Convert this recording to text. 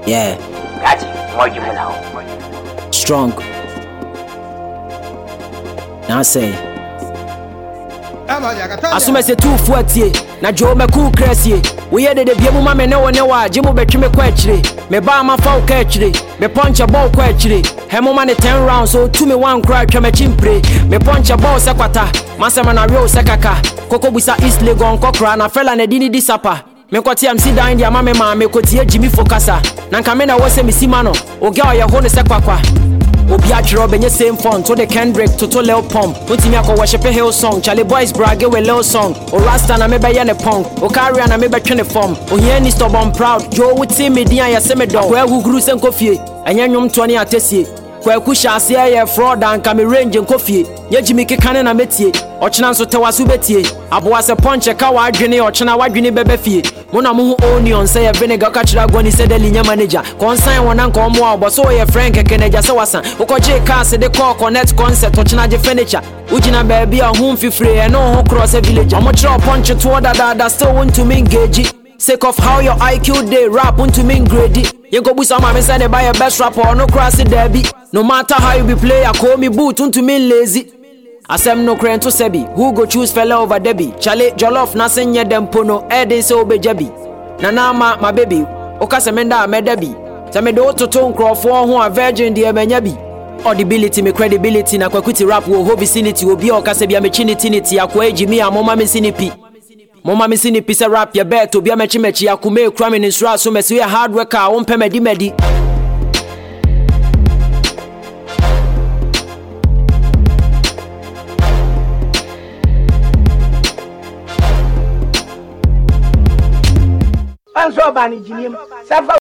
Yeah. Gati, more you now. Strong. Now say. Asuma se 240 na jo me cool crazy. We hear the biemu ma me ne wone wa jimu betwe me kwa akire. Me ba ma fa kwa akire. Me punch a ball kwa akire. Hemo ma ne 10 rounds so to me one cry twa me chimpre. Me punch a ball sekwata. Masema na real sekaka. Koko busa East Legon kokra na fella na dini disapa. Me kwati am sit down dia ma me kotie Jimmy Fokasa. Na nka me na wo se me sima no. Oga o ye ho ne sekwakwa. Obi atro benye same font to the Kendrick to Lil Pump. Utimi akọ worship hill song. Charlie Boys brag we Lil song. O Rasta na me be ye ne punk. O carry na me be twe ne form. O here ni stubborn proud. Jo wuti me dia ya se me do. Kwa guguru se nkofie. Anya nwom to ne atesie. Kwa kusha ase ye fraud and ka me range nkofie. Ye Jimmy kekane na metie. Ochina nso tewasu betie. Aboa se punch ka wa adwene ochina wadwene bebe fie. Mona mu onion say ye vinegar ka chira gwani se deli nya manager. Consign wona nka omo abo so ye friend kekeneja se wasan. Ukoje car se de call connect concept ochina je furniture. Ujina baby a home fifre e no ho cross a village. Omo chira punch to order that still want to me engage. Sake of how your IQ dey rap into me grade. You go busa ma me say they buy your best rapper or no cross it derby. No matter how you be player call me boot into me lazy. Asem no krento sebi who go choose fella over Debbie. Chale jollof na senye dem pono ede se obejabi. Nana my baby okase menda me Debbie. Se me do toto nkrofo ho a virgin de emenya bi. Audibility me credibility na kwakuti rap wo ho vicinity obi okase bia me chinity akwa ejimi amoma me sinipi. Mama me sinipi se rap ya bet obi mechi akume kura me nsura so me se hard worker a won medi. I'm so bad, Jimmy.